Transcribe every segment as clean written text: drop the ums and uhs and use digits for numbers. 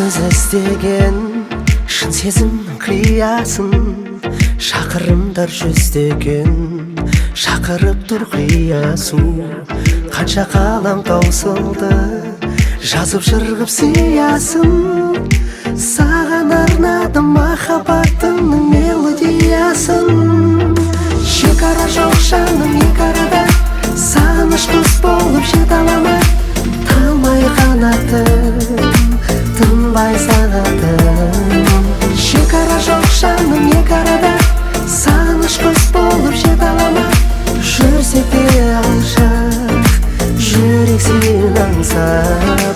көз іздеген шын сезімнің қиясын шақырымдар жүздеген шақырып тұр қиясу. Қанша қалам таусылды жазып жырғып сиясын, саған арнадым махаббатымның мелодиясын. Шекара жоқ жаным екі арада, сағыныш құс болып жете аламын. Талмай қанатым, тынбай сағатым. Шекара жоқ жаным екі арада, сағыныш құс болып жете аламын. Жүрсек те алшақ, жүрек сені аңсап.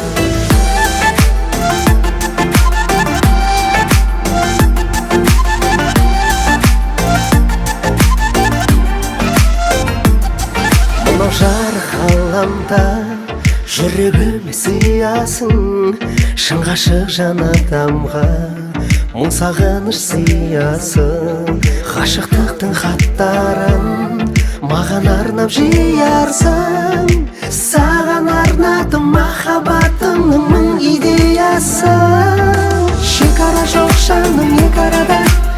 Мынау жарық ғаламда жүрегіме сыясың, шын ғашық жан адамға мұң сағыныш сыясың. Ғашықтықтың хаттарын маған арнап жиярсың, саған арнадым махаббатымның мың идеясын. Шекара жоқ жаным екі арада,